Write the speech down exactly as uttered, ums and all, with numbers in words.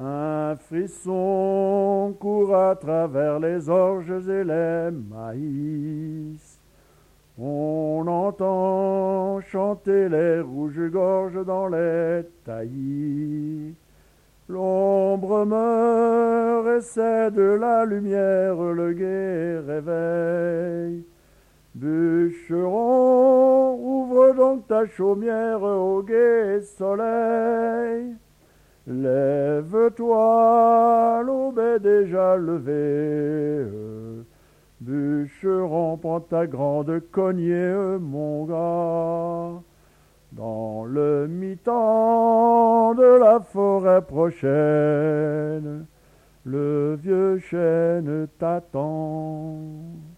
Un frisson court à travers les orges et les maïs. On entend chanter les rouges-gorges dans les taillis. L'ombre meurt et c'est de la lumière le gai réveil. Bûcheron, ouvre donc ta chaumière au gai soleil. Lève-toi, l'aube est déjà levée. Bûcheron, prends ta grande cognée, mon gars. Dans le mi-temps de la forêt prochaine, le vieux chêne t'attend.